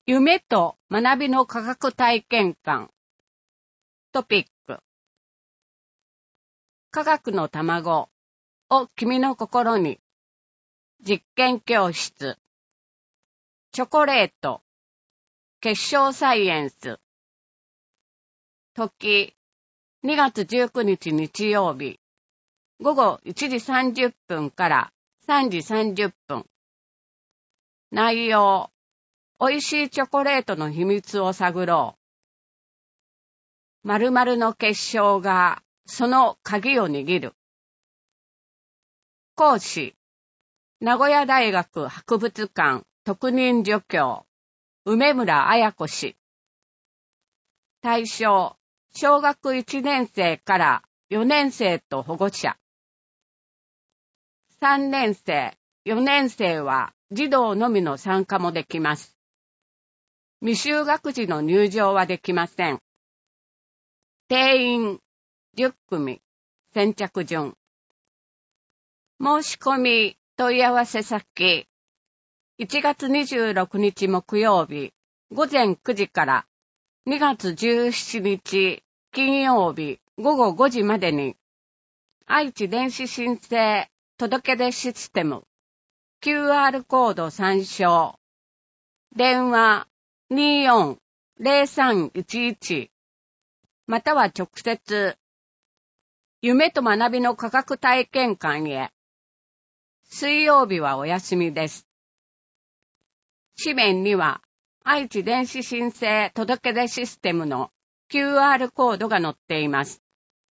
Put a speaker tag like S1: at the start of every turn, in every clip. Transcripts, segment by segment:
S1: 夢と学びの科学体験館。トピック。科学の卵を君の心に。実験教室。チョコレート。結晶サイエンス。時、2月19日日曜日。午後1時30分から3時30分。内容。美味しいチョコレートの秘密を探ろう。〇〇の結晶がその鍵を握る。講師。名古屋大学博物館特任助教。梅村彩子氏。対象。小学1年生から4年生と保護者。3年生、4年生は児童のみの参加もできます。未就学児の入場はできません。定員10組、先着順。申し込み問い合わせ先。1月26日木曜日午前9時から2月17日金曜日午後5時までに愛知電子申請届出システム QR コード参照。電話24-0311または直接夢と学びの科学体験館へ。水曜日はお休みです。紙面には愛知電子申請届出システムの QR コードが載っています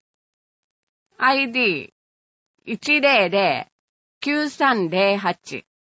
S1: 。ID100-9308